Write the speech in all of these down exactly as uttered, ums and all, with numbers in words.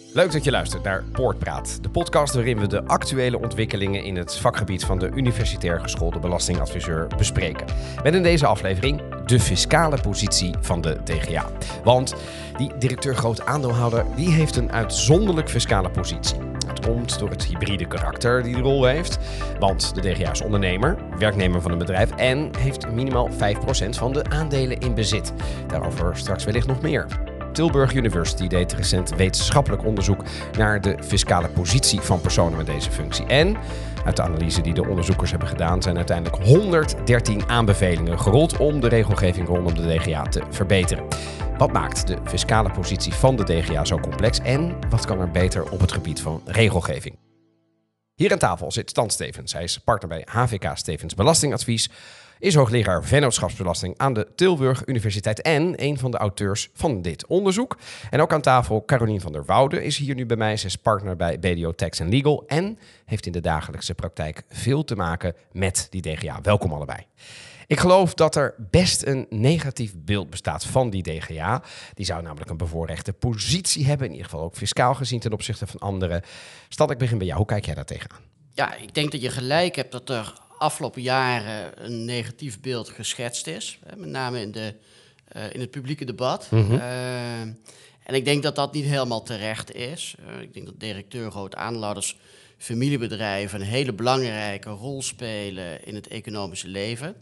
Leuk dat je luistert naar Poortpraat, de podcast waarin we de actuele ontwikkelingen in het vakgebied van de universitair geschoolde belastingadviseur bespreken. Met in deze aflevering de fiscale positie van de D G A. Want die directeur groot aandeelhouder die heeft een uitzonderlijk fiscale positie. Het komt door het hybride karakter die de rol heeft. Want de D G A is ondernemer, werknemer van een bedrijf en heeft minimaal vijf procent van de aandelen in bezit. Daarover straks wellicht nog meer. Tilburg University deed recent wetenschappelijk onderzoek naar de fiscale positie van personen met deze functie. En uit de analyse die de onderzoekers hebben gedaan zijn uiteindelijk honderddertien aanbevelingen gerold om de regelgeving rondom de D G A te verbeteren. Wat maakt de fiscale positie van de D G A zo complex en wat kan er beter op het gebied van regelgeving? Hier aan tafel zit Stan Stevens. Hij is partner bij H V K Stevens Belastingadvies, is hoogleraar vennootschapsbelasting aan de Tilburg Universiteit en een van de auteurs van dit onderzoek. En ook aan tafel Carolien van der Woude is hier nu bij mij. Ze is partner bij B D O Tax and Legal en heeft in de dagelijkse praktijk veel te maken met die D G A. Welkom allebei. Ik geloof dat er best een negatief beeld bestaat van die D G A. Die zou namelijk een bevoorrechte positie hebben, in ieder geval ook fiscaal gezien ten opzichte van anderen. Stan, ik begin bij jou. Hoe kijk jij daar tegenaan? Ja, ik denk dat je gelijk hebt dat er afgelopen jaren een negatief beeld geschetst is. Met name in, de, uh, in het publieke debat. Mm-hmm. Uh, en ik denk dat dat niet helemaal terecht is. Uh, ik denk dat directeur groot aandeelhouders, familiebedrijven een hele belangrijke rol spelen in het economische leven.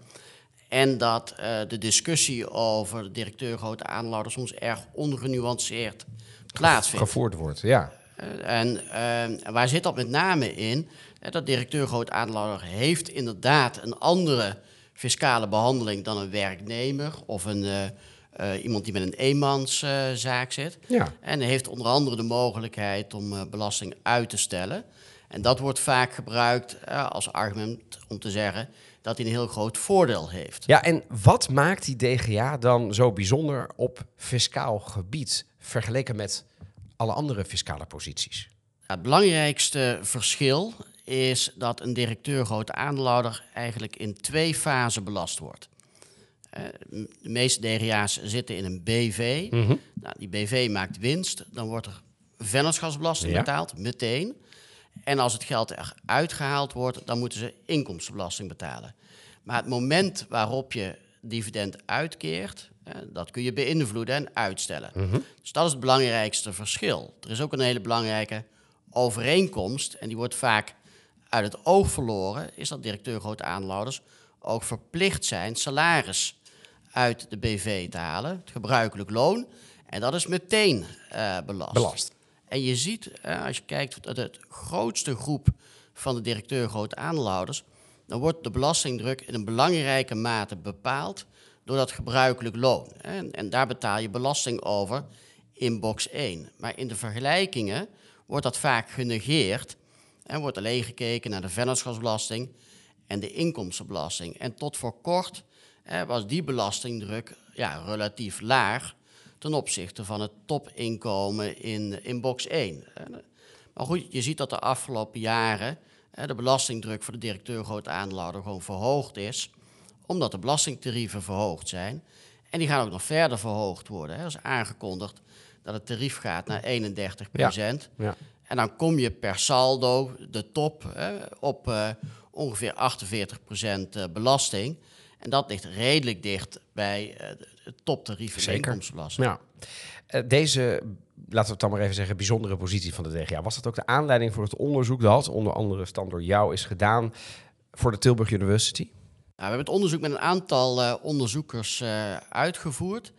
En dat uh, de discussie over de directeur grote aandeelhouders soms erg ongenuanceerd plaatsvindt. Gevoerd wordt, ja. Uh, en uh, waar zit dat met name in? Uh, dat directeur groot aandeelhouder heeft inderdaad een andere fiscale behandeling dan een werknemer of een, uh, uh, iemand die met een eenmanszaak uh, zit. Ja. En heeft onder andere de mogelijkheid om uh, belasting uit te stellen. En dat wordt vaak gebruikt uh, als argument om te zeggen dat hij een heel groot voordeel heeft. Ja, en wat maakt die D G A dan zo bijzonder op fiscaal gebied vergeleken met alle andere fiscale posities? Het belangrijkste verschil is dat een directeur grote aandeelhouder eigenlijk in twee fasen belast wordt. Uh, de meeste D G A's zitten in een B V. Mm-hmm. Nou, die B V maakt winst, dan wordt er vennootschapsbelasting ja. betaald, meteen. En als het geld eruit gehaald wordt, dan moeten ze inkomstenbelasting betalen. Maar het moment waarop je dividend uitkeert, eh, dat kun je beïnvloeden en uitstellen. Mm-hmm. Dus dat is het belangrijkste verschil. Er is ook een hele belangrijke overeenkomst, en die wordt vaak uit het oog verloren, is dat directeur grote aandeelhouders ook verplicht zijn salaris uit de B V te halen, het gebruikelijk loon, en dat is meteen uh, belast. belast. En je ziet, uh, als je kijkt, dat het grootste groep van de directeur grote aandeelhouders, dan wordt de belastingdruk in een belangrijke mate bepaald door dat gebruikelijk loon. En, en daar betaal je belasting over in box één. Maar in de vergelijkingen wordt dat vaak genegeerd en wordt alleen gekeken naar de vennootschapsbelasting en de inkomstenbelasting. En tot voor kort eh, was die belastingdruk ja, relatief laag ten opzichte van het topinkomen in, in box één. Maar goed, je ziet dat de afgelopen jaren de belastingdruk voor de directeur groot aandeelhouder gewoon verhoogd is, omdat de belastingtarieven verhoogd zijn. En die gaan ook nog verder verhoogd worden. Er is aangekondigd dat het tarief gaat naar eenendertig procent. Ja. Ja. En dan kom je per saldo, de top, op uh, ongeveer achtenveertig procent belasting. En dat ligt redelijk dicht bij uh, het toptarief in de inkomstenbelasting. Ja. Uh, deze, laten we het dan maar even zeggen, bijzondere positie van de D G A. Was dat ook de aanleiding voor het onderzoek dat onder andere Stan door jou is gedaan voor de Tilburg University? Nou, we hebben het onderzoek met een aantal uh, onderzoekers uh, uitgevoerd.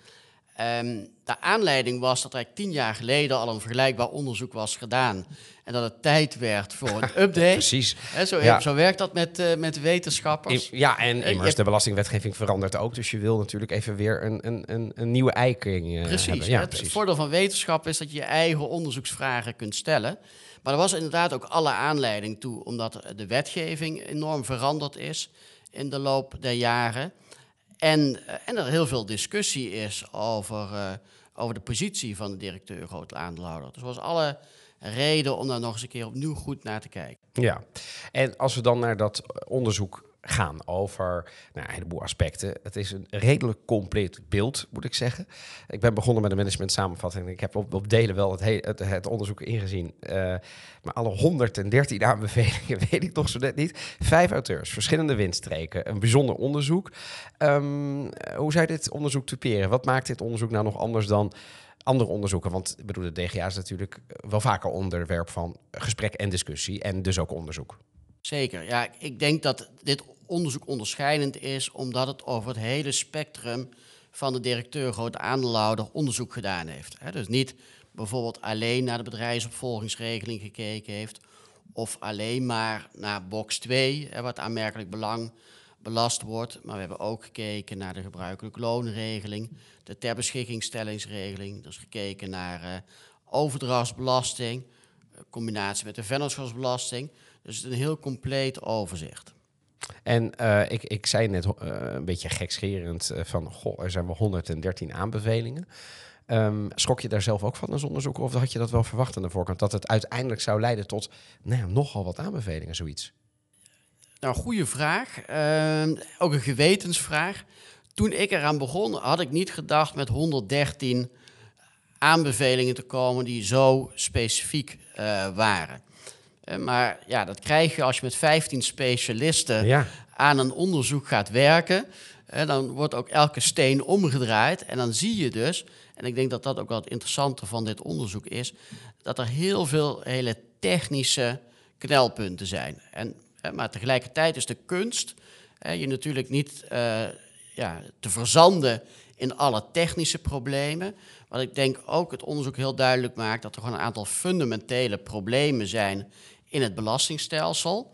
Um, de aanleiding was dat er tien jaar geleden al een vergelijkbaar onderzoek was gedaan. En dat het tijd werd voor een update. Precies. He, zo, ja. zo werkt dat met, uh, met wetenschappers. Ja, en immers, hebt... de belastingwetgeving verandert ook. Dus je wil natuurlijk even weer een, een, een, een nieuwe eiking uh, precies. hebben. Ja, het, precies. Het voordeel van wetenschap is dat je je eigen onderzoeksvragen kunt stellen. Maar er was inderdaad ook alle aanleiding toe, omdat de wetgeving enorm veranderd is in de loop der jaren. En, en er heel veel discussie is over, uh, over de positie van de directeur groot aandeelhouder. Dus er was alle reden om daar nog eens een keer opnieuw goed naar te kijken. Ja, en als we dan naar dat onderzoek gaan over nou, een heleboel aspecten. Het is een redelijk compleet beeld, moet ik zeggen. Ik ben begonnen met een management samenvatting. Ik heb op, op delen wel het, he- het, het onderzoek ingezien. Uh, maar alle honderddertien aanbevelingen weet ik toch zo net niet. Vijf auteurs, verschillende windstreken, een bijzonder onderzoek. Um, hoe zou je dit onderzoek typeren? Wat maakt dit onderzoek nou nog anders dan andere onderzoeken? Want ik bedoel, de D G A is natuurlijk wel vaker onderwerp van gesprek en discussie en dus ook onderzoek. Zeker, ja. Ik denk dat dit onderzoek onderscheidend is omdat het over het hele spectrum van de directeur grote aandeelhouder onderzoek gedaan heeft. He, dus niet bijvoorbeeld alleen naar de bedrijfsopvolgingsregeling gekeken heeft of alleen maar naar box twee, he, wat aanmerkelijk belang belast wordt. Maar we hebben ook gekeken naar de gebruikelijke loonregeling, de ter beschikkingstellingsregeling. Dus gekeken naar uh, overdrachtsbelasting, combinatie met de vennootschapsbelasting. Dus het is een heel compleet overzicht. En uh, ik, ik zei net uh, een beetje gekscherend uh, van, goh, er zijn wel honderddertien aanbevelingen. Um, schrok je daar zelf ook van als onderzoeker of had je dat wel verwacht aan de voorkant? Dat het uiteindelijk zou leiden tot nou ja, nogal wat aanbevelingen, zoiets? Nou, goede vraag. Uh, ook een gewetensvraag. Toen ik eraan begon, had ik niet gedacht met honderddertien aanbevelingen te komen die zo specifiek uh, waren. Uh, maar ja, dat krijg je als je met vijftien specialisten ja. aan een onderzoek gaat werken. Uh, dan wordt ook elke steen omgedraaid. En dan zie je dus, en ik denk dat dat ook wel het interessante van dit onderzoek is, dat er heel veel hele technische knelpunten zijn. En, uh, maar tegelijkertijd is de kunst uh, je natuurlijk niet uh, ja, te verzanden in alle technische problemen. Wat ik denk ook het onderzoek heel duidelijk maakt, dat er gewoon een aantal fundamentele problemen zijn in het belastingstelsel.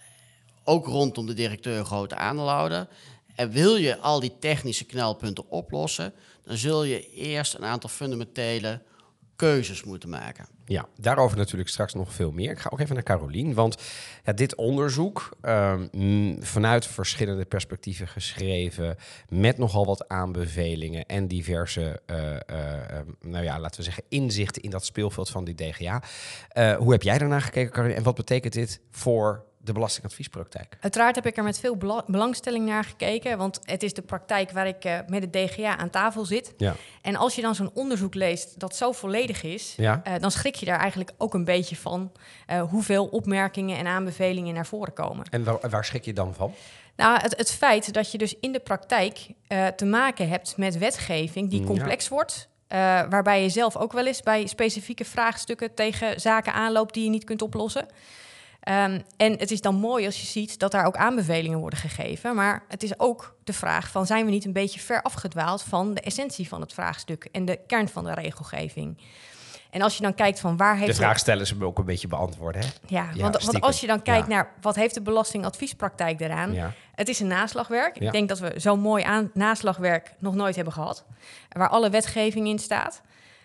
Ook rondom de directeur grote aandeelhouder. En wil je al die technische knelpunten oplossen, dan zul je eerst een aantal fundamentele keuzes moeten maken. Ja, daarover natuurlijk straks nog veel meer. Ik ga ook even naar Carolien, want ja, dit onderzoek, um, vanuit verschillende perspectieven geschreven, met nogal wat aanbevelingen en diverse, uh, uh, nou ja, laten we zeggen, inzichten in dat speelveld van die D G A. Uh, hoe heb jij daarnaar gekeken, Carolien, en wat betekent dit voor de belastingadviespraktijk? Uiteraard heb ik er met veel bela- belangstelling naar gekeken, want het is de praktijk waar ik uh, met de D G A aan tafel zit. Ja. En als je dan zo'n onderzoek leest dat zo volledig is, ja. uh, dan schrik je daar eigenlijk ook een beetje van uh, hoeveel opmerkingen en aanbevelingen naar voren komen. En waar, waar schrik je dan van? Nou, het, het feit dat je dus in de praktijk uh, te maken hebt met wetgeving die complex ja. wordt, Uh, waarbij je zelf ook wel eens bij specifieke vraagstukken tegen zaken aanloopt die je niet kunt oplossen. Um, en het is dan mooi als je ziet dat daar ook aanbevelingen worden gegeven. Maar het is ook de vraag van, zijn we niet een beetje ver afgedwaald van de essentie van het vraagstuk en de kern van de regelgeving? En als je dan kijkt van waar heeft... De vraag stellen ze me ook een beetje beantwoorden, hè? Ja, ja want, want als je dan kijkt ja. naar wat heeft de belastingadviespraktijk eraan? Ja. Het is een naslagwerk. Ja. Ik denk dat we zo'n mooi aan, naslagwerk nog nooit hebben gehad. Waar alle wetgeving in staat.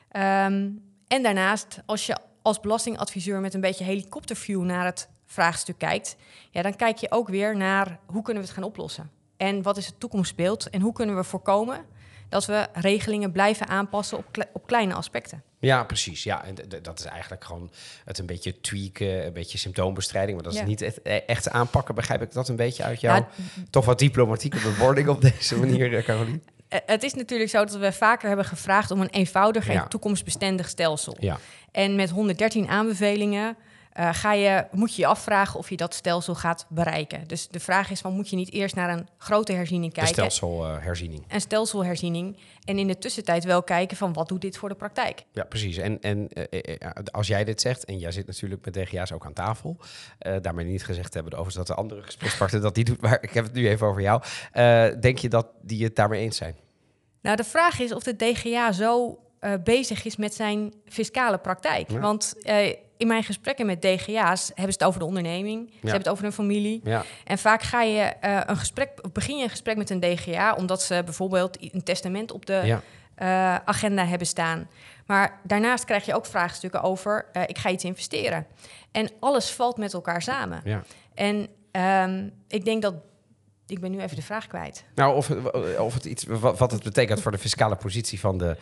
Um, en daarnaast, als je als belastingadviseur met een beetje helikopterview naar het vraagstuk kijkt, ja, dan kijk je ook weer naar hoe kunnen we het gaan oplossen. En wat is het toekomstbeeld en hoe kunnen we voorkomen dat we regelingen blijven aanpassen op, kle- op kleine aspecten. Ja, precies. Ja, en d- dat is eigenlijk gewoon het een beetje tweaken, een beetje symptoombestrijding. Maar dat is ja. niet echt, echt aanpakken. Begrijp ik dat een beetje uit jouw ja, toch wat diplomatieke bewording op deze manier, Carolien? Het is natuurlijk zo dat we vaker hebben gevraagd om een eenvoudig en ja. toekomstbestendig stelsel. Ja. En met honderddertien aanbevelingen uh, ga je, moet je je afvragen of je dat stelsel gaat bereiken. Dus de vraag is van, moet je niet eerst naar een grote herziening kijken? Een stelselherziening. Uh, een stelselherziening. En in de tussentijd wel kijken van, wat doet dit voor de praktijk? Ja, precies. En, en uh, als jij dit zegt, en jij zit natuurlijk met D G A's ook aan tafel, uh, daarmee niet gezegd hebben overigens dat de andere gesprekspartner dat niet doet, maar ik heb het nu even over jou. Uh, denk je dat die het daarmee eens zijn? Nou, de vraag is of de D G A zo uh, bezig is met zijn fiscale praktijk. Ja. Want uh, in mijn gesprekken met D G A's hebben ze het over de onderneming, ja. ze hebben het over hun familie. Ja. En vaak ga je uh, een gesprek, begin je een gesprek met een D G A omdat ze bijvoorbeeld een testament op de ja. uh, agenda hebben staan. Maar daarnaast krijg je ook vraagstukken over, uh, ik ga iets investeren. En alles valt met elkaar samen. Ja. En um, ik denk dat ik ben nu even de vraag kwijt. Nou, of, of het iets, wat het betekent voor de fiscale positie van de...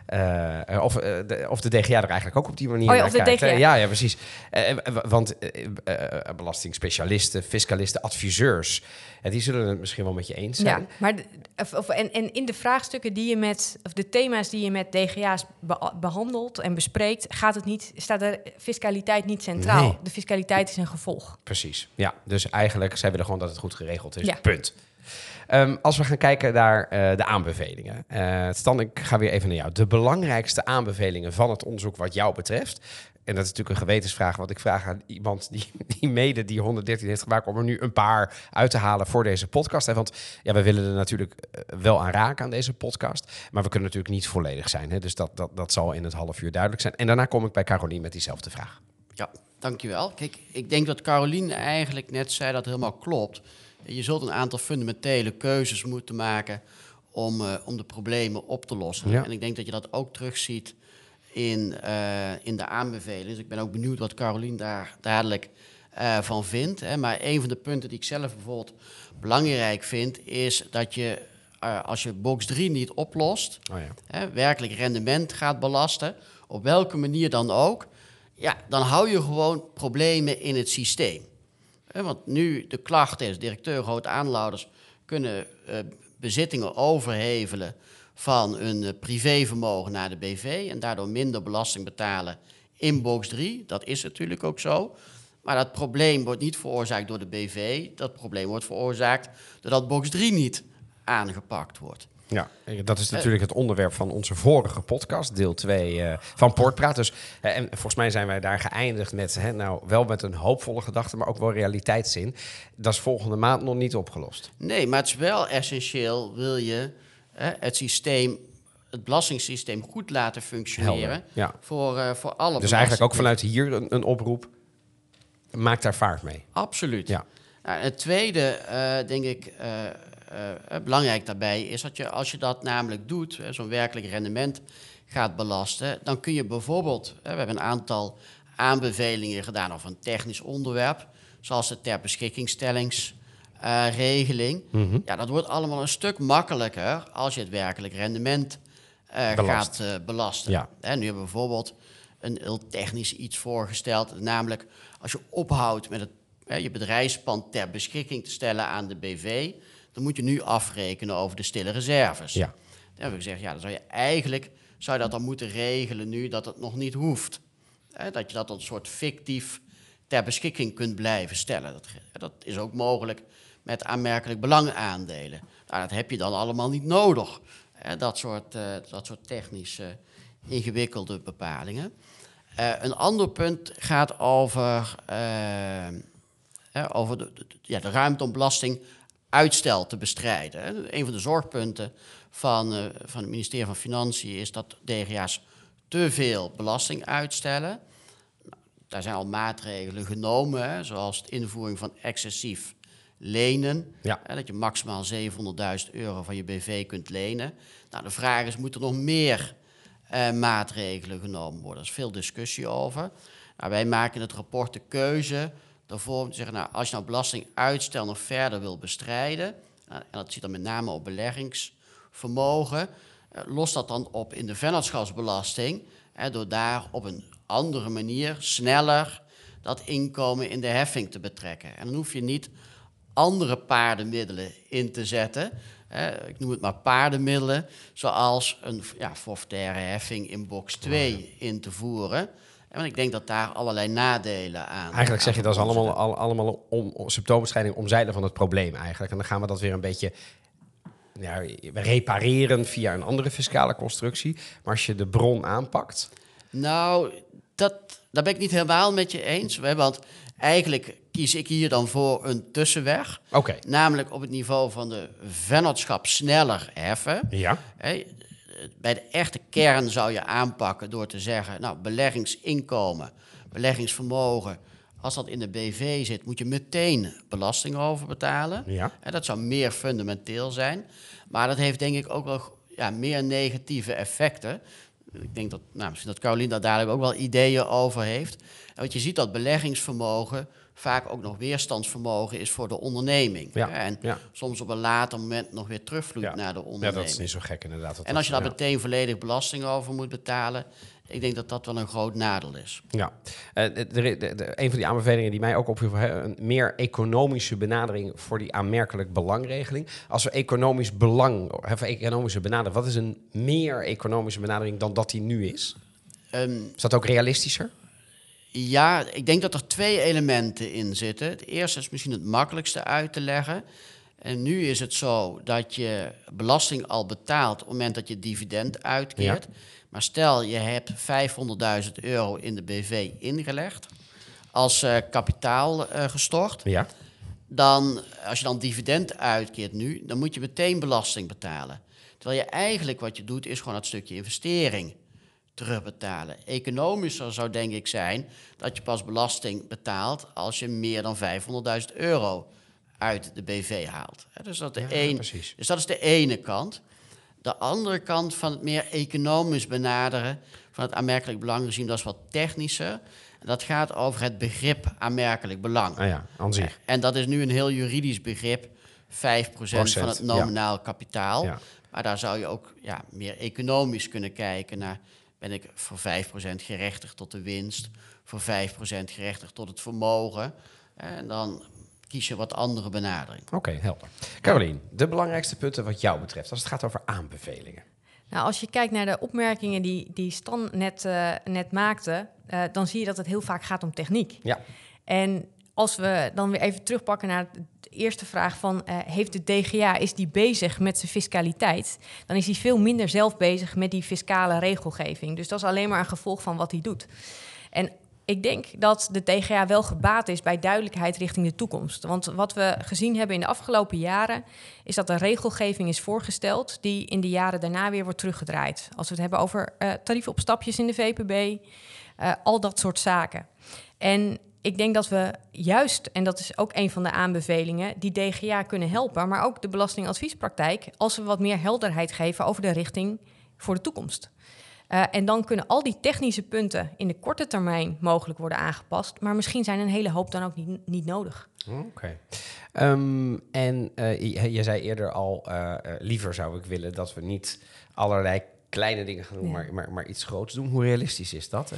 Uh, of, uh, de, of de D G A er eigenlijk ook op die manier oh ja, naar of de kijkt. D G A. Ja, ja, precies. Uh, want uh, uh, belastingspecialisten, fiscalisten, adviseurs... Uh, die zullen het misschien wel met je eens zijn. Ja, maar de, of, en, en in de vraagstukken die je met... of de thema's die je met D G A's be- behandelt en bespreekt... gaat het niet, staat de fiscaliteit niet centraal. Nee. De fiscaliteit is een gevolg. Precies, ja. Dus eigenlijk, zij willen gewoon dat het goed geregeld is. Ja. Punt. Um, als we gaan kijken naar uh, de aanbevelingen. Uh, Stan, ik ga weer even naar jou. De belangrijkste aanbevelingen van het onderzoek wat jou betreft. En dat is natuurlijk een gewetensvraag, want ik vraag aan iemand die, die mede die honderddertien heeft gemaakt... om er nu een paar uit te halen voor deze podcast. Hè? Want ja, we willen er natuurlijk wel aan raken aan deze podcast. Maar we kunnen natuurlijk niet volledig zijn. Hè? Dus dat, dat, dat zal in het half uur duidelijk zijn. En daarna kom ik bij Carolien met diezelfde vraag. Ja, dankjewel. Kijk, ik denk dat Carolien eigenlijk net zei dat helemaal klopt. Je zult een aantal fundamentele keuzes moeten maken om, uh, om de problemen op te lossen. Ja. En ik denk dat je dat ook terugziet in, uh, in de aanbevelingen. Dus ik ben ook benieuwd wat Carolien daar dadelijk uh, van vindt. Hè. Maar een van de punten die ik zelf bijvoorbeeld belangrijk vind... is dat je, uh, als je box drie niet oplost... Oh ja. hè, werkelijk rendement gaat belasten, op welke manier dan ook... ja, dan hou je gewoon problemen in het systeem. Want nu de klacht is, directeur grote aandeelhouders kunnen uh, bezittingen overhevelen van hun uh, privévermogen naar de B V en daardoor minder belasting betalen in box drie. Dat is natuurlijk ook zo. Maar dat probleem wordt niet veroorzaakt door de B V. Dat probleem wordt veroorzaakt doordat box drie niet aangepakt wordt. Ja, dat is natuurlijk het onderwerp van onze vorige podcast, deel twee uh, van Poortpraat. Dus, uh, en volgens mij zijn wij daar geëindigd met, hè, nou, wel met een hoopvolle gedachte, maar ook wel realiteitszin. Dat is volgende maand nog niet opgelost. Nee, maar het is wel essentieel, wil je uh, het systeem, het belastingssysteem goed laten functioneren ja. voor, uh, voor alle Dus eigenlijk ook vanuit hier een, een oproep, maak daar vaart mee. Absoluut. Ja. Nou, het tweede, uh, denk ik... Uh, Uh, belangrijk daarbij is dat je, als je dat namelijk doet, uh, zo'n werkelijk rendement gaat belasten, dan kun je bijvoorbeeld, uh, we hebben een aantal aanbevelingen gedaan over een technisch onderwerp, zoals de ter beschikkingstellingsregeling. Uh, mm-hmm. Ja, dat wordt allemaal een stuk makkelijker als je het werkelijk rendement uh, gaat uh, belasten. Ja. Uh, nu hebben we bijvoorbeeld een heel technisch iets voorgesteld, namelijk als je ophoudt met het, uh, je bedrijfspand ter beschikking te stellen aan de B V, dan moet je nu afrekenen over de stille reserves. Ja. Dan hebben we gezegd, ja, dan zou je eigenlijk zou je dat dan moeten regelen nu dat het nog niet hoeft. He, dat je dat een soort fictief ter beschikking kunt blijven stellen. Dat, dat is ook mogelijk met aanmerkelijk belangaandelen. Nou, dat heb je dan allemaal niet nodig. He, dat soort, uh, dat soort technische ingewikkelde bepalingen. Uh, een ander punt gaat over, uh, uh, over de, de, ja, de ruimte om belasting uitstel te bestrijden. Een van de zorgpunten van, uh, van het ministerie van Financiën is dat D G A's te veel belasting uitstellen. Nou, daar zijn al maatregelen genomen, hè, zoals de invoering van excessief lenen. Ja. Hè, dat je maximaal zevenhonderdduizend euro van je B V kunt lenen. Nou, de vraag is, moet er nog meer uh, maatregelen genomen worden? Er is veel discussie over. Nou, wij maken in het rapport de keuze daarvoor om te zeggen, nou, als je nou belastinguitstel nog verder wil bestrijden, uh, en dat zit dan met name op beleggingsvermogen, uh, los dat dan op in de vennootschapsbelasting, uh, door daar op een andere manier, sneller, dat inkomen in de heffing te betrekken. En dan hoef je niet andere paardenmiddelen in te zetten. Uh, ik noem het maar paardenmiddelen, zoals een ja, forfaitaire heffing in box twee in te voeren. Want ik denk dat daar allerlei nadelen aan... Eigenlijk zeg je dat is aan allemaal, al, allemaal om, om, symptoombestrijding omzeilen van het probleem eigenlijk. En dan gaan we dat weer een beetje ja, repareren via een andere fiscale constructie. Maar als je de bron aanpakt... Nou, dat, daar ben ik niet helemaal met je eens. Want eigenlijk kies ik hier dan voor een tussenweg. Okay. Namelijk op het niveau van de vennootschap sneller heffen. Ja. Hey, bij de echte kern zou je aanpakken door te zeggen, nou, beleggingsinkomen, beleggingsvermogen, als dat in de B V zit, moet je meteen belasting over betalen. Ja. En dat zou meer fundamenteel zijn. Maar dat heeft denk ik ook wel ja, meer negatieve effecten. Ik denk dat, nou, misschien dat Carolien daar dadelijk ook wel ideeën over heeft. Want je ziet dat beleggingsvermogen vaak ook nog weerstandsvermogen is voor de onderneming. Ja, en ja. soms op een later moment nog weer terugvloeit ja. naar de onderneming. Ja, dat is niet zo gek inderdaad. En als je daar ja. meteen volledig belasting over moet betalen, ik denk dat dat wel een groot nadeel is. Ja, uh, de, de, de, een van die aanbevelingen die mij ook opviel, een meer economische benadering voor die aanmerkelijk belangregeling. Als we economisch belang, of economische benadering, wat is een meer economische benadering dan dat die nu is? Um, is dat ook realistischer? Ja, ik denk dat er twee elementen in zitten. Het eerste is misschien het makkelijkste uit te leggen. En nu is het zo dat je belasting al betaalt op het moment dat je dividend uitkeert. Ja. Maar stel, je hebt vijfhonderdduizend euro in de B V ingelegd, als uh, kapitaal uh, gestort. Ja. Dan, als je dan dividend uitkeert nu, dan moet je meteen belasting betalen. Terwijl je eigenlijk wat je doet, is gewoon dat stukje investering terugbetalen. Economischer zou denk ik zijn dat je pas belasting betaalt als je meer dan vijfhonderdduizend euro uit de B V haalt. Dus dat, de ja, een, dus dat is de ene kant. De andere kant van het meer economisch benaderen van het aanmerkelijk belangregime, dat is wat technischer. En dat gaat over het begrip aanmerkelijk belang. Ah ja, aan zich. En dat is nu een heel juridisch begrip, vijf procent van het nominaal ja. kapitaal. Ja. Maar daar zou je ook ja, meer economisch kunnen kijken naar, ben ik voor vijf procent gerechtigd tot de winst, voor vijf procent gerechtigd tot het vermogen. En dan kies je wat andere benadering. Oké, okay, helder. Carolien, de belangrijkste punten wat jou betreft als het gaat over aanbevelingen. Nou, als je kijkt naar de opmerkingen die, die Stan net, uh, net maakte, uh, dan zie je dat het heel vaak gaat om techniek. Ja. En als we dan weer even terugpakken naar de eerste vraag van, uh, heeft de D G A, is die bezig met zijn fiscaliteit? Dan is hij veel minder zelf bezig met die fiscale regelgeving. Dus dat is alleen maar een gevolg van wat hij doet. En ik denk dat de D G A wel gebaat is bij duidelijkheid richting de toekomst. Want wat we gezien hebben in de afgelopen jaren is dat er regelgeving is voorgesteld die in de jaren daarna weer wordt teruggedraaid. Als we het hebben over uh, tarieven op stapjes in de V P B, uh, al dat soort zaken. En ik denk dat we juist, en dat is ook een van de aanbevelingen, die D G A kunnen helpen, maar ook de belastingadviespraktijk, als we wat meer helderheid geven over de richting voor de toekomst. Uh, en dan kunnen al die technische punten in de korte termijn mogelijk worden aangepast, maar misschien zijn een hele hoop dan ook niet, niet nodig. Oké. Okay. Um, en uh, je zei eerder al, uh, uh, liever zou ik willen dat we niet allerlei kleine dingen gaan doen, ja. maar, maar, maar iets groots doen. Hoe realistisch is dat? Hè?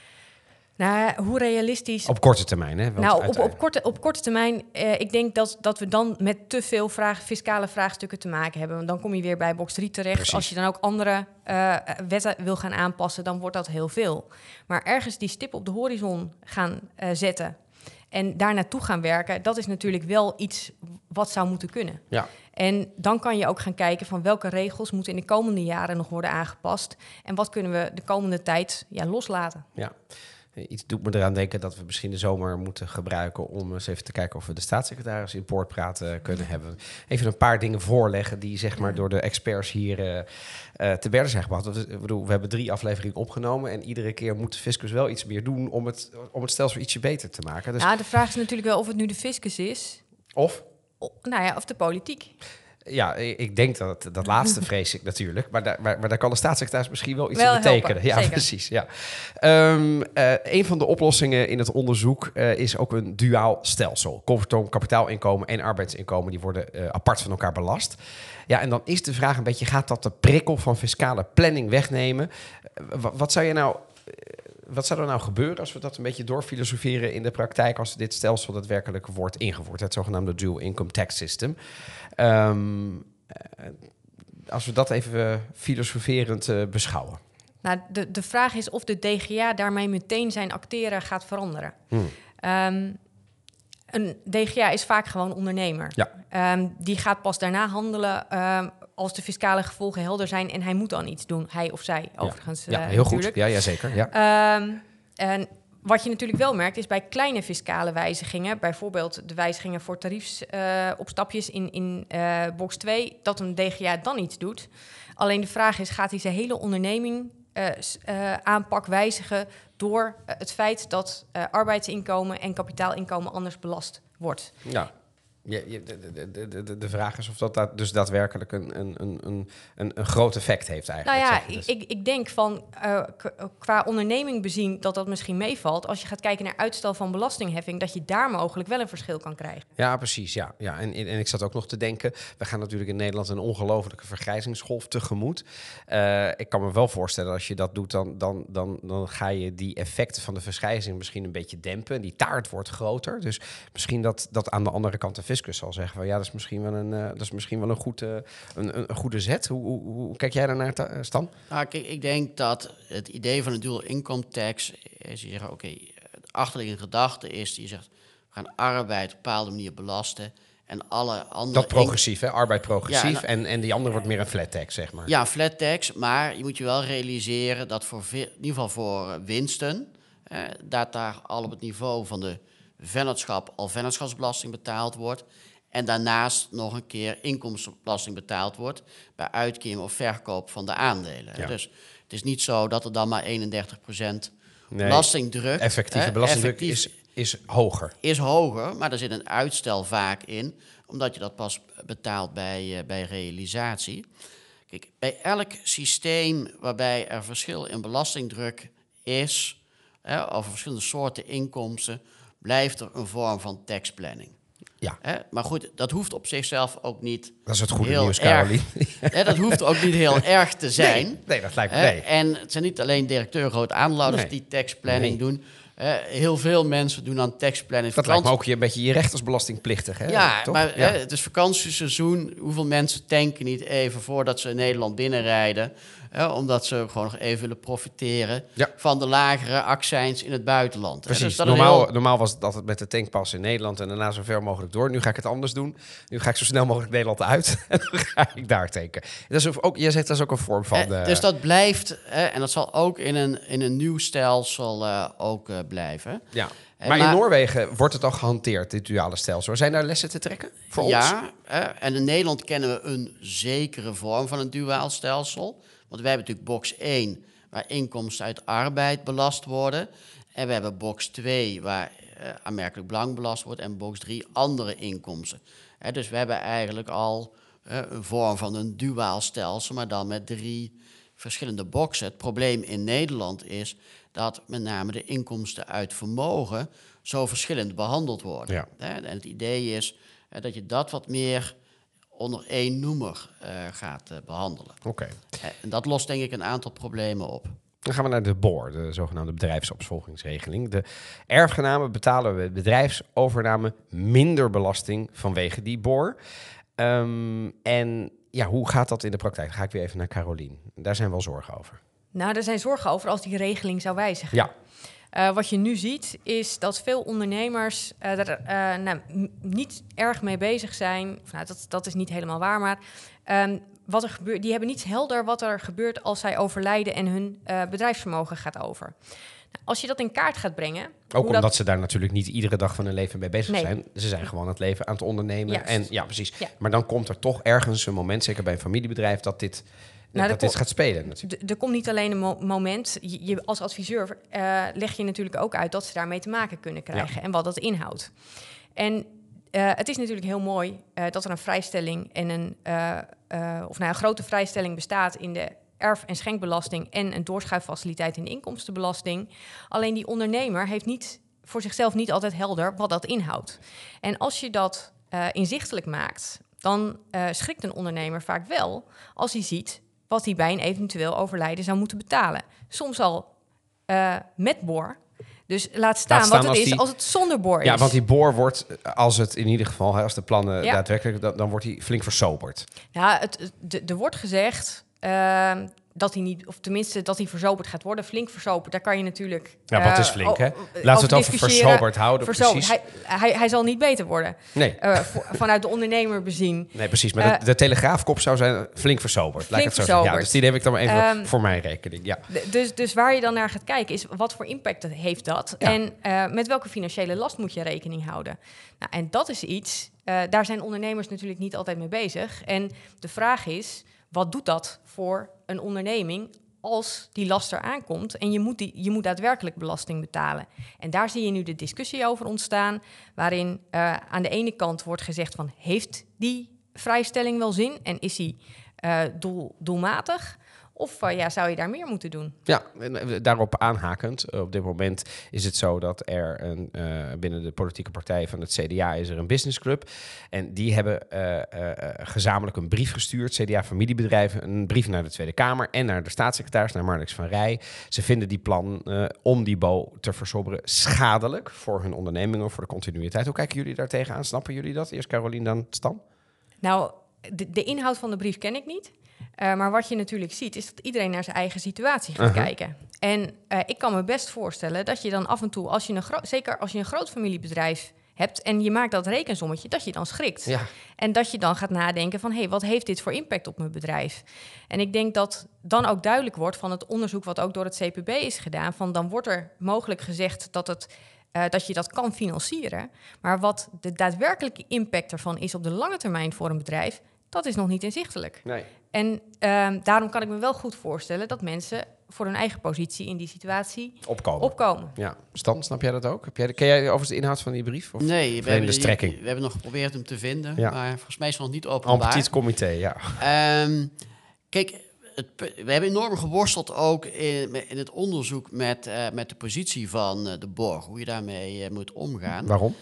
Nou, hoe realistisch... Op korte termijn, hè? Want nou, op, op, korte, op korte termijn, uh, ik denk dat, dat we dan met te veel vraag, fiscale vraagstukken te maken hebben. Want dan kom je weer bij box drie terecht. Precies. Als je dan ook andere uh, wetten wil gaan aanpassen, dan wordt dat heel veel. Maar ergens die stip op de horizon gaan uh, zetten en daar naartoe gaan werken, dat is natuurlijk wel iets wat zou moeten kunnen. Ja. En dan kan je ook gaan kijken van welke regels moeten in de komende jaren nog worden aangepast en wat kunnen we de komende tijd ja, loslaten. Ja. Iets doet me eraan denken dat we misschien de zomer moeten gebruiken om eens even te kijken of we de staatssecretaris in Poortpraat uh, kunnen hebben. Even een paar dingen voorleggen die zeg maar door de experts hier uh, uh, te berden zijn gebracht. Ik bedoel, we hebben drie afleveringen opgenomen en iedere keer moet de fiscus wel iets meer doen om het, om het stelsel ietsje beter te maken. Dus... Ja, de vraag is natuurlijk wel of het nu de fiscus is. Of? O, nou ja, of de politiek. Ja, ik denk dat dat laatste vrees ik natuurlijk. Maar daar, maar, maar daar kan de staatssecretaris misschien wel iets wel in betekenen. Helpen, ja, zeker. precies. Ja. Um, uh, een van de oplossingen in het onderzoek uh, is ook een duaal stelsel. Kortom, kapitaalinkomen en arbeidsinkomen die worden uh, apart van elkaar belast. Ja, en dan is de vraag een beetje, gaat dat de prikkel van fiscale planning wegnemen? Uh, wat, wat zou je nou... Uh, Wat zou er nou gebeuren als we dat een beetje doorfilosoferen in de praktijk als dit stelsel daadwerkelijk wordt ingevoerd, het zogenaamde dual income tax system? Um, uh, als we dat even filosoferend uh, beschouwen. Nou, de, de vraag is of de D G A daarmee meteen zijn acteren gaat veranderen. Hmm. Um, een D G A is vaak gewoon ondernemer. Ja. Um, die gaat pas daarna handelen um, als de fiscale gevolgen helder zijn en hij moet dan iets doen, hij of zij overigens. Ja, ja uh, heel natuurlijk. goed. Ja, ja, zeker. Ja. Um, en wat je natuurlijk wel merkt is bij kleine fiscale wijzigingen, bijvoorbeeld de wijzigingen voor tariefsopstapjes uh, in, in uh, box twee, dat een D G A dan iets doet. Alleen de vraag is, gaat hij zijn hele onderneming uh, uh, aanpak wijzigen door uh, het feit dat uh, arbeidsinkomen en kapitaalinkomen anders belast wordt? Ja. Je, je, de, de, de, de vraag is of dat, dat dus daadwerkelijk een, een, een, een, een groot effect heeft eigenlijk. Nou ja, dus. ik, ik denk van uh, qua onderneming bezien dat dat misschien meevalt. Als je gaat kijken naar uitstel van belastingheffing, dat je daar mogelijk wel een verschil kan krijgen. Ja, precies. Ja. Ja. En, en ik zat ook nog te denken, we gaan natuurlijk in Nederland een ongelofelijke vergrijzingsgolf tegemoet. Uh, ik kan me wel voorstellen, als je dat doet, dan, dan, dan, dan ga je die effecten van de vergrijzing misschien een beetje dempen. Die taart wordt groter. Dus misschien dat, dat aan de andere kant de fiscus zal zeggen van ja, dat is misschien wel een, uh, dat is misschien wel een, goed, uh, een, een, een goede zet. Hoe, hoe, hoe kijk jij daarnaar, uh, Stan? Nou, kijk, ik denk dat het idee van een dual income tax is, je zegt, oké, okay, de achterliggende gedachte is, die zegt, we gaan arbeid op een bepaalde manier belasten en alle andere... Dat progressief, hè? Arbeid progressief ja, en, en die andere wordt meer een flat tax, zeg maar. Ja, flat tax, maar je moet je wel realiseren dat voor, in ieder geval voor winsten, eh, dat daar al op het niveau van de vennootschap al vennootschapsbelasting betaald wordt. En daarnaast nog een keer inkomstenbelasting betaald wordt bij uitkering of verkoop van de aandelen. Ja. Dus het is niet zo dat er dan maar eenendertig procent nee, belastingdruk... Effectieve hè, belastingdruk effectief, is, is hoger. Is hoger, maar er zit een uitstel vaak in, omdat je dat pas betaalt bij, uh, bij realisatie. Kijk, bij elk systeem waarbij er verschil in belastingdruk is, hè, over verschillende soorten inkomsten, blijft er een vorm van taxplanning. Ja. Hè? Maar goed, dat hoeft op zichzelf ook niet. Dat is het goede heel nieuws, Caroline. Hè, dat hoeft ook niet heel erg te zijn. Nee, nee dat lijkt me hè? nee. En het zijn niet alleen directeur grote aandeelhouders nee. die taxplanning nee. doen. Uh, heel veel mensen doen aan taxplanning. Dat lijkt me ook een beetje je recht als belastingplichtig. Hè? Ja, toch? maar ja. Hè, het is vakantieseizoen. Hoeveel mensen tanken niet even voordat ze in Nederland binnenrijden? Hè, omdat ze gewoon nog even willen profiteren ja. van de lagere accijns in het buitenland. Precies. Hè, dus dat normaal, heel... normaal was het altijd met de tankpas in Nederland en daarna zo ver mogelijk door. Nu ga ik het anders doen. Nu ga ik zo snel mogelijk Nederland uit en dan ga ik daar tanken. Dat is ook, jij zegt dat is ook een vorm van... De... Dus dat blijft, hè, en dat zal ook in een, in een nieuw stelsel uh, ook uh, blijven. Ja. Maar, maar in Noorwegen wordt het al gehanteerd, dit duale stelsel. Zijn daar lessen te trekken voor ja, ons? Ja, en in Nederland kennen we een zekere vorm van een duaal stelsel. Want wij hebben natuurlijk box één, waar inkomsten uit arbeid belast worden. En we hebben box twee, waar uh, aanmerkelijk belang belast wordt. En box drie, andere inkomsten. He, dus we hebben eigenlijk al uh, een vorm van een duaal stelsel, maar dan met drie verschillende boxen. Het probleem in Nederland is dat met name de inkomsten uit vermogen zo verschillend behandeld worden. Ja. He, en het idee is uh, dat je dat wat meer onder één noemer uh, gaat uh, behandelen. Oké. Okay. Uh, en dat lost denk ik een aantal problemen op. Dan gaan we naar de B O R, de zogenaamde bedrijfsopvolgingsregeling. De erfgenamen betalen bij bedrijfsovername minder belasting vanwege die B O R. Um, en ja, hoe gaat dat in de praktijk? Dan ga ik weer even naar Caroline. Daar zijn wel zorgen over. Nou, er zijn zorgen over als die regeling zou wijzigen. Ja. Uh, wat je nu ziet, is dat veel ondernemers uh, er uh, nou, m- niet erg mee bezig zijn. Of, nou, dat, dat is niet helemaal waar, maar um, wat er gebeurt, die hebben niet helder wat er gebeurt als zij overlijden en hun uh, bedrijfsvermogen gaat over. Nou, als je dat in kaart gaat brengen... Ook omdat dat... ze daar natuurlijk niet iedere dag van hun leven mee bezig nee. zijn. Ze zijn gewoon het leven aan het ondernemen. Juist. En ja, precies. Ja. Maar dan komt er toch ergens een moment, zeker bij een familiebedrijf, dat dit... Nou, dat dit kom, gaat spelen natuurlijk. Er komt niet alleen een mo- moment. Je, je, als adviseur uh, leg je natuurlijk ook uit dat ze daarmee te maken kunnen krijgen. Ja. En wat dat inhoudt. En uh, het is natuurlijk heel mooi uh, dat er een vrijstelling en een, uh, uh, of nou, een grote vrijstelling bestaat in de erf- en schenkbelasting en een doorschuiffaciliteit in de inkomstenbelasting. Alleen die ondernemer heeft niet voor zichzelf niet altijd helder wat dat inhoudt. En als je dat uh, inzichtelijk maakt, dan uh, schrikt een ondernemer vaak wel als hij ziet wat hij bij een eventueel overlijden zou moeten betalen. Soms al uh, met B O R. Dus laat staan, laat staan wat het is die, als het zonder B O R is. Ja, want die B O R wordt, als het in ieder geval, als de plannen ja. daadwerkelijk, dan, dan wordt hij flink versoberd. Ja, het, het, er wordt gezegd uh, dat hij niet, of tenminste dat hij verzoberd gaat worden, flink versoberd. Daar kan je natuurlijk... Ja, wat is flink, uh, hè? Laten we het over versoberd houden, versoberd. precies. Hij, hij, hij zal niet beter worden. Nee. Uh, voor, vanuit de ondernemer bezien. Nee, precies. Maar uh, de, de telegraafkop zou zijn flink versoberd. Flink het zo versoberd. Ja, dus die neem ik dan maar even um, voor mijn rekening. Ja. D- dus, dus waar je dan naar gaat kijken is, wat voor impact heeft dat? Ja. En uh, met welke financiële last moet je rekening houden? Nou, en dat is iets, uh, daar zijn ondernemers natuurlijk niet altijd mee bezig. En de vraag is, wat doet dat voor een onderneming als die laster aankomt en je moet, die, je moet daadwerkelijk belasting betalen. En daar zie je nu de discussie over ontstaan, waarin uh, aan de ene kant wordt gezegd van, heeft die vrijstelling wel zin en is die uh, doel, doelmatig? Of uh, ja, zou je daar meer moeten doen? Ja, daarop aanhakend. Op dit moment is het zo dat er een, uh, binnen de politieke partij van het C D A is er een businessclub. En die hebben uh, uh, gezamenlijk een brief gestuurd. C D A-familiebedrijven, een brief naar de Tweede Kamer en naar de staatssecretaris, naar Marnix van Rij. Ze vinden die plan uh, om die bo te versobberen schadelijk voor hun ondernemingen, voor de continuïteit. Hoe kijken jullie daar tegenaan? Snappen jullie dat? Eerst Carolien, dan Stan. Nou, de, de inhoud van de brief ken ik niet. Uh, maar wat je natuurlijk ziet, is dat iedereen naar zijn eigen situatie gaat uh-huh. kijken. En uh, ik kan me best voorstellen dat je dan af en toe, als je een gro- zeker als je een groot familiebedrijf hebt en je maakt dat rekensommetje, dat je dan schrikt. Ja. En dat je dan gaat nadenken van, hé, hey, wat heeft dit voor impact op mijn bedrijf? En ik denk dat dan ook duidelijk wordt van het onderzoek wat ook door het C P B is gedaan, van dan wordt er mogelijk gezegd dat het Uh, dat je dat kan financieren. Maar wat de daadwerkelijke impact ervan is op de lange termijn voor een bedrijf, dat is nog niet inzichtelijk. Nee. En uh, daarom kan ik me wel goed voorstellen dat mensen voor hun eigen positie in die situatie opkomen. opkomen. Ja, Stan, snap jij dat ook? Heb jij, ken jij overigens de inhoud van die brief? Of nee, we hebben, de strekking? Die, we hebben nog geprobeerd hem te vinden, ja. maar volgens mij is het nog niet openbaar. Een petit comité, ja. Um, kijk, Het, we hebben enorm geworsteld ook in, in het onderzoek met, uh, met de positie van uh, de borg, hoe je daarmee uh, moet omgaan. Waarom?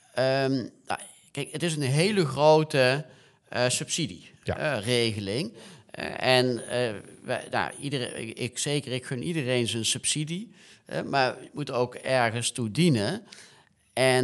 Um, nou, kijk, het is een hele grote uh, subsidieregeling. Ja. Uh, en uh, wij, nou, iedereen, ik zeker, ik gun iedereen zijn subsidie, uh, maar het moet ook ergens toe dienen. En,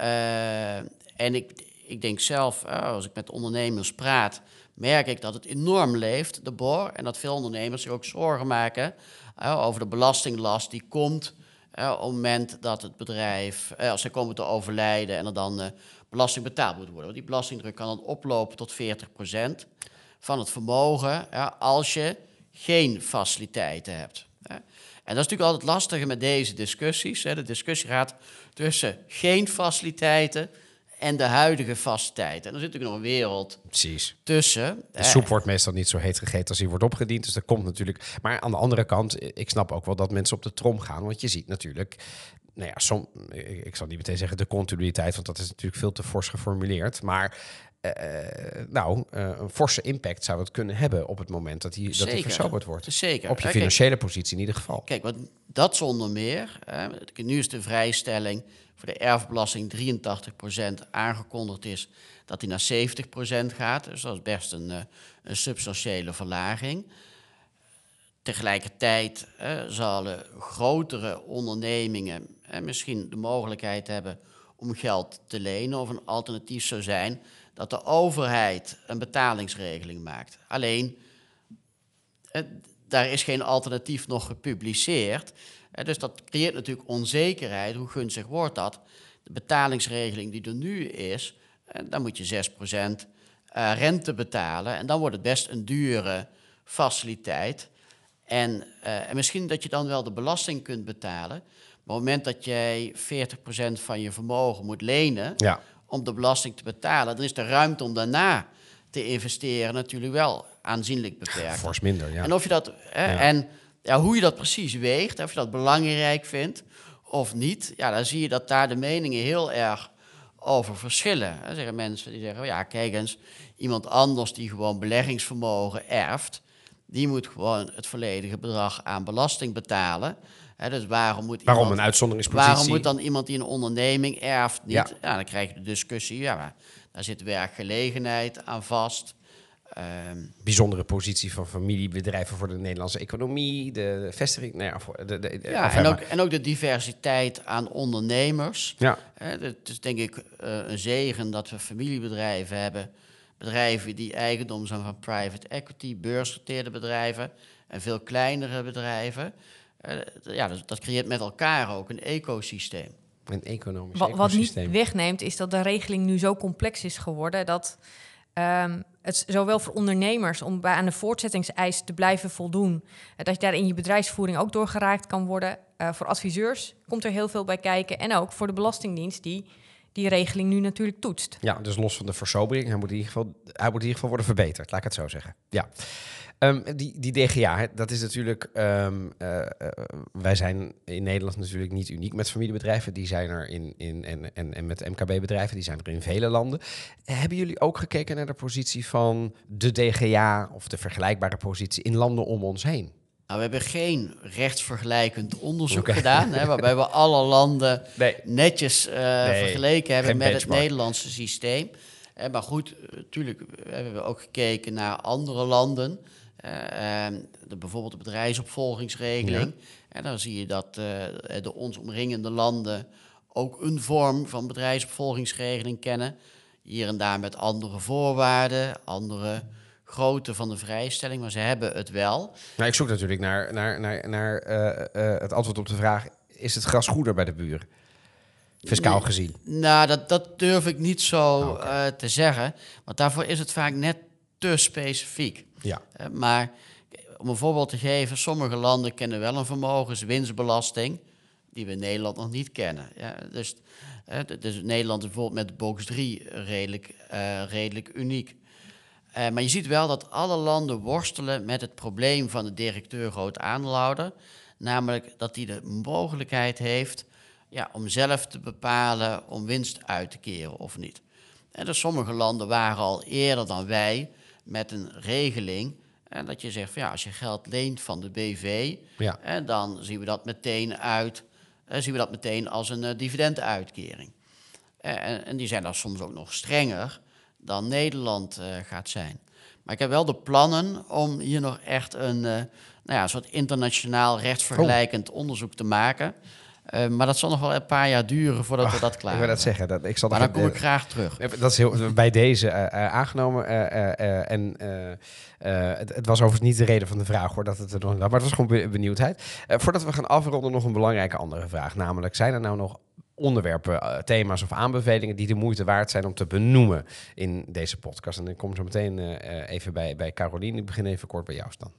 uh, en ik, ik denk zelf, uh, als ik met ondernemers praat, merk ik dat het enorm leeft, de borg, en dat veel ondernemers zich ook zorgen maken uh, over de belastinglast die komt uh, op het moment dat het bedrijf, uh, als ze komen te overlijden en er dan uh, belasting betaald moet worden. Want die belastingdruk kan dan oplopen tot veertig procent van het vermogen uh, als je geen faciliteiten hebt. Uh. En dat is natuurlijk altijd lastig met deze discussies. Hè. De discussie gaat tussen geen faciliteiten en de huidige faciliteiten. En er zit natuurlijk nog een wereld Precies. tussen. De soep wordt meestal niet zo heet gegeten als die wordt opgediend. Dus dat komt natuurlijk. Maar aan de andere kant, ik snap ook wel dat mensen op de trom gaan. Want je ziet natuurlijk, nou ja, som, ik zal niet meteen zeggen de continuïteit, want dat is natuurlijk veel te fors geformuleerd. Maar uh, nou, uh, een forse impact zou het kunnen hebben op het moment dat die, dat die versoberd wordt. Zeker. Op je financiële positie in ieder geval. Kijk, wat dat zonder meer. Uh, nu is de vrijstelling voor de erfbelasting drieëntachtig procent aangekondigd is dat die naar zeventig procent gaat. Dus dat is best een, uh, een substantiële verlaging. Tegelijkertijd uh, zullen grotere ondernemingen uh, misschien de mogelijkheid hebben om geld te lenen. Of een alternatief zou zijn dat de overheid een betalingsregeling maakt. Alleen, uh, daar is geen alternatief nog gepubliceerd. Uh, dus dat creëert natuurlijk onzekerheid. Hoe gunstig wordt dat? De betalingsregeling die er nu is, uh, dan moet je zes procent uh, rente betalen. En dan wordt het best een dure faciliteit. En, uh, en misschien dat je dan wel de belasting kunt betalen. Maar op het moment dat jij veertig procent van je vermogen moet lenen, ja, om de belasting te betalen, dan is de ruimte om daarna te investeren natuurlijk wel aanzienlijk beperkt. Fors minder, ja. En, of je dat, hè, ja. en ja, hoe je dat precies weegt, of je dat belangrijk vindt of niet, ja, dan zie je dat daar de meningen heel erg over verschillen. Er zeggen mensen die zeggen, ja, kijk eens, iemand anders die gewoon beleggingsvermogen erft, die moet gewoon het volledige bedrag aan belasting betalen. He, dus waarom moet waarom iemand, een uitzonderingspositie? Waarom moet dan iemand die een onderneming erft niet? Ja. Ja, dan krijg je de discussie, ja, maar daar zit werkgelegenheid aan vast. Um, Bijzondere positie van familiebedrijven voor de Nederlandse economie, de vestiging. Nee, de, de, de, ja, en ook, en ook de diversiteit aan ondernemers. Ja. Het uh, is denk ik uh, een zegen dat we familiebedrijven hebben. Bedrijven die eigendom zijn van private equity, beursgenoteerde bedrijven en veel kleinere bedrijven. Uh, ja, dat, dat creëert met elkaar ook een ecosysteem. Een economisch wat, ecosysteem. Wat niet wegneemt is dat de regeling nu zo complex is geworden dat um, het zowel voor ondernemers om bij aan de voortzettingseis te blijven voldoen, dat je daar in je bedrijfsvoering ook doorgeraakt kan worden. Uh, voor adviseurs komt er heel veel bij kijken en ook voor de Belastingdienst die die regeling nu natuurlijk toetst. Ja, dus los van de versobering, hij moet in ieder geval, hij moet in ieder geval worden verbeterd, laat ik het zo zeggen. Ja. Um, die, die D G A, dat is natuurlijk... Um, uh, uh, wij zijn in Nederland natuurlijk niet uniek met familiebedrijven. Die zijn er in, in en, en, en met M K B-bedrijven, die zijn er in vele landen. Hebben jullie ook gekeken naar de positie van de D G A of de vergelijkbare positie in landen om ons heen? Nou, we hebben geen rechtsvergelijkend onderzoek okay. gedaan, hè, waarbij we alle landen nee. netjes uh, nee, vergeleken hebben met benchmark. Het Nederlandse systeem. Uh, maar goed, natuurlijk uh, hebben we ook gekeken naar andere landen. Uh, uh, de, bijvoorbeeld de bedrijfsopvolgingsregeling. Ja. En dan zie je dat uh, de ons omringende landen ook een vorm van bedrijfsopvolgingsregeling kennen. Hier en daar met andere voorwaarden, andere grootte van de vrijstelling, maar ze hebben het wel. Nou, ik zoek natuurlijk naar, naar, naar, naar uh, uh, het antwoord op de vraag, is het gras groener bij de buren? Fiscaal nee, gezien. Nou, dat, dat durf ik niet zo oh, okay. uh, te zeggen, want daarvoor is het vaak net te specifiek. Ja. Uh, maar om een voorbeeld te geven, sommige landen kennen wel een vermogenswinstbelasting die we in Nederland nog niet kennen. Ja, dus, uh, dus Nederland is bijvoorbeeld met box drie redelijk, uh, redelijk uniek. Uh, maar je ziet wel dat alle landen worstelen met het probleem van de directeur groot aandeelhouder. Namelijk dat hij de mogelijkheid heeft ja, om zelf te bepalen om winst uit te keren of niet. En dus sommige landen waren al eerder dan wij met een regeling. En dat je zegt, van, ja, als je geld leent van de B V, ja. en dan zien we dat meteen uit, uh, zien we dat meteen als een uh, dividenduitkering. Uh, en, en die zijn dan soms ook nog strenger dan Nederland uh, gaat zijn. Maar ik heb wel de plannen om hier nog echt een, uh, nou ja, een soort internationaal rechtsvergelijkend oh. onderzoek te maken. Uh, maar dat zal nog wel een paar jaar duren voordat Ach, we dat klaar hebben. Ik wil dat zeggen. Dat, ik zal maar dan kom ik graag terug. Dat is heel, bij deze uh, uh, aangenomen. Uh, uh, uh, en uh, uh, het, het was overigens niet de reden van de vraag, hoor, dat het er nog, maar het was gewoon benieuwdheid. Uh, voordat we gaan afronden, nog een belangrijke andere vraag. Namelijk, zijn er nou nog onderwerpen, uh, thema's of aanbevelingen die de moeite waard zijn om te benoemen in deze podcast? En ik kom zo meteen uh, even bij, bij Carolien. Ik begin even kort bij jou, Stan.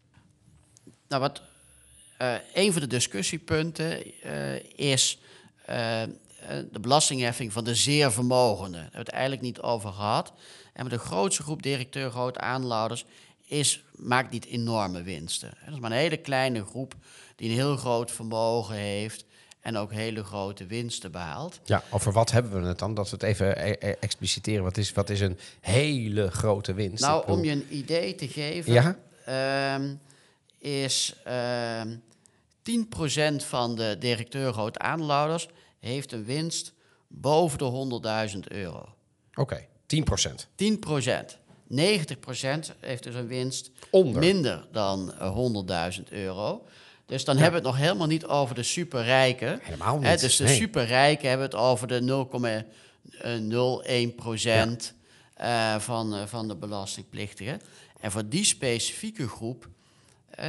Nou, wat uh, een van de discussiepunten uh, is uh, de belastingheffing van de zeer vermogenden. Daar hebben we het eigenlijk niet over gehad. En de grootste groep directeur groot aandeelhouders is, maakt niet enorme winsten. Dat is maar een hele kleine groep die een heel groot vermogen heeft en ook hele grote winsten behaalt. Ja, over wat hebben we het dan? Dat we het even e- expliciteren. Wat is, wat is een hele grote winst? Nou, om je een idee te geven, ja? um, is um, tien procent van de directeur groot aandeelhouders heeft een winst boven de honderdduizend euro. Oké, okay, tien procent. tien procent. negentig procent heeft dus een winst onder minder dan uh, honderdduizend euro. Dus dan ja. hebben we het nog helemaal niet over de superrijken. Helemaal niet. Hè, dus de nee. superrijken hebben het over de nul komma nul één procent ja. uh, van, uh, van de belastingplichtigen. En voor die specifieke groep, uh,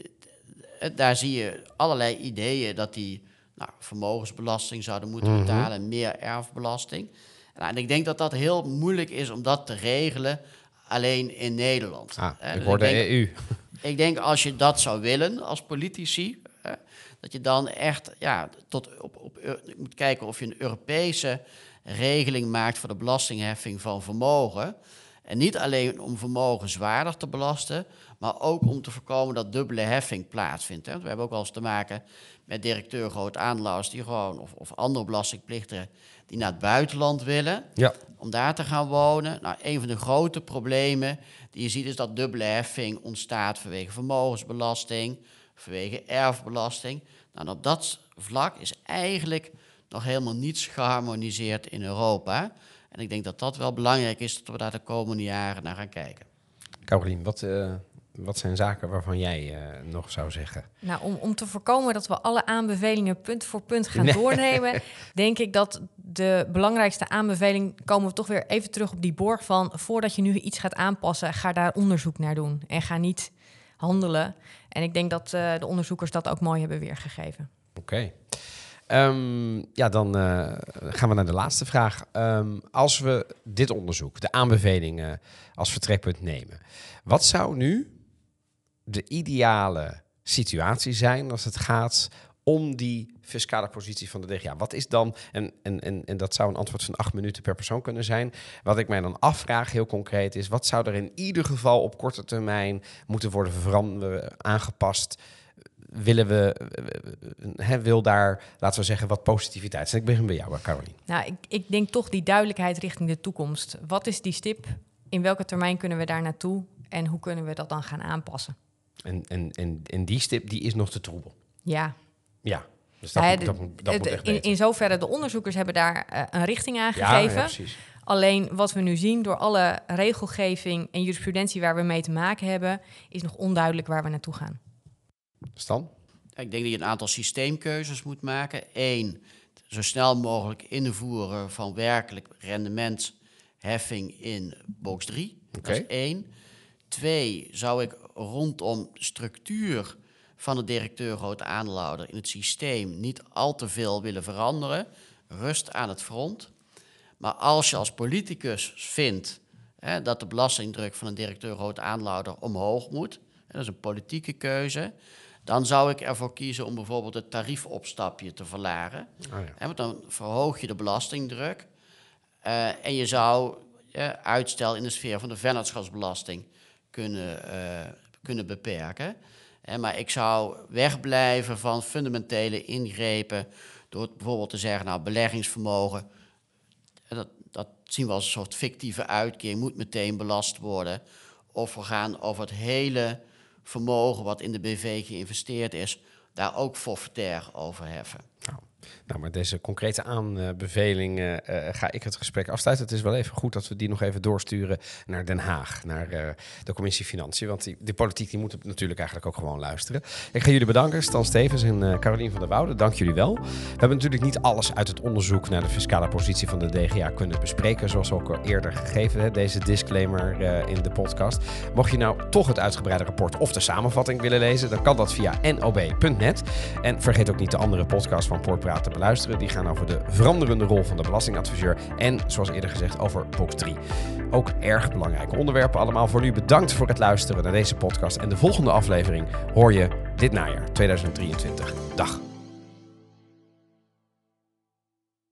daar zie je allerlei ideeën dat die nou, vermogensbelasting zouden moeten mm-hmm. betalen en meer erfbelasting. Nou, en ik denk dat dat heel moeilijk is om dat te regelen alleen in Nederland. Ah, uh, ik hoor de E U. Ik denk als je dat zou willen als politici, eh, dat je dan echt ja, tot op, op, je moet kijken of je een Europese regeling maakt voor de belastingheffing van vermogen. En niet alleen om vermogen zwaarder te belasten, maar ook om te voorkomen dat dubbele heffing plaatsvindt. Hè. Want we hebben ook wel eens te maken met directeur groot aandeelhouders die gewoon, of, of andere belastingplichtigen die naar het buitenland willen, ja. om daar te gaan wonen. Nou, een van de grote problemen die je ziet is dat dubbele heffing ontstaat vanwege vermogensbelasting, vanwege erfbelasting. Nou, op dat vlak is eigenlijk nog helemaal niets geharmoniseerd in Europa. En ik denk dat dat wel belangrijk is dat we daar de komende jaren naar gaan kijken. Carolien, wat, uh, wat zijn zaken waarvan jij uh, nog zou zeggen? Nou, om, om te voorkomen dat we alle aanbevelingen punt voor punt gaan nee. doornemen, denk ik dat de belangrijkste aanbeveling, komen we toch weer even terug op die borg van, voordat je nu iets gaat aanpassen, ga daar onderzoek naar doen en ga niet handelen. En ik denk dat uh, de onderzoekers dat ook mooi hebben weergegeven. Oké. Okay. Um, ja, dan uh, gaan we naar de laatste vraag. Um, als we dit onderzoek, de aanbevelingen als vertrekpunt nemen, wat zou nu de ideale situatie zijn als het gaat om die fiscale positie van de D G A? Wat is dan, en, en, en, en dat zou een antwoord van acht minuten per persoon kunnen zijn. Wat ik mij dan afvraag heel concreet is, wat zou er in ieder geval op korte termijn moeten worden veranderd, aangepast? Willen we, he, wil daar, laten we zeggen, wat positiviteit zijn? Ik begin bij jou, Carolien. Nou, ik, ik denk toch die duidelijkheid richting de toekomst. Wat is die stip? In welke termijn kunnen we daar naartoe? En hoe kunnen we dat dan gaan aanpassen? En, en, en, en die stip, die is nog te troebel. Ja. Ja, dus dat, ja, moet, de, dat, moet, dat de, moet echt in, beter. in zoverre, de onderzoekers hebben daar uh, een richting aan gegeven. Ja, ja, precies. Alleen wat we nu zien door alle regelgeving en jurisprudentie waar we mee te maken hebben, is nog onduidelijk waar we naartoe gaan. Stan? Ik denk dat je een aantal systeemkeuzes moet maken. Eén, zo snel mogelijk invoeren van werkelijk rendementsheffing in box drie. Okay. Dat is één. Twee, zou ik rondom de structuur van de directeur grote aandeelhouder in het systeem niet al te veel willen veranderen. Rust aan het front. Maar als je als politicus vindt hè, dat de belastingdruk van een directeur grote aandeelhouder omhoog moet, dat is een politieke keuze, dan zou ik ervoor kiezen om bijvoorbeeld het tariefopstapje te verlagen. Oh ja. Hè, want dan verhoog je de belastingdruk. Uh, en je zou uh, uitstel in de sfeer van de vennootschapsbelasting kunnen, uh, kunnen beperken. Uh, maar ik zou wegblijven van fundamentele ingrepen door bijvoorbeeld te zeggen, nou, beleggingsvermogen, dat, dat zien we als een soort fictieve uitkering, moet meteen belast worden. Of we gaan over het hele vermogen wat in de B V geïnvesteerd is, daar ook forfaitair over heffen. Nou, nou, met deze concrete aanbeveling uh, uh, ga ik het gesprek afsluiten. Het is wel even goed dat we die nog even doorsturen naar Den Haag, naar uh, de commissie Financiën. Want die, die politiek die moet natuurlijk eigenlijk ook gewoon luisteren. Ik ga jullie bedanken, Stan Stevens en uh, Carolien van der Woude. Dank jullie wel. We hebben natuurlijk niet alles uit het onderzoek naar de fiscale positie van de D G A kunnen bespreken, zoals we ook al eerder gegeven hebben, deze disclaimer uh, in de podcast. Mocht je nou toch het uitgebreide rapport of de samenvatting willen lezen, dan kan dat via n o b punt net. En vergeet ook niet de andere podcast van Poortpraat te beluisteren. Die gaan over de veranderende rol van de belastingadviseur en, zoals eerder gezegd, over box drie. Ook erg belangrijke onderwerpen allemaal. Voor nu bedankt voor het luisteren naar deze podcast. En de volgende aflevering hoor je dit najaar tweeduizend drieëntwintig. Dag.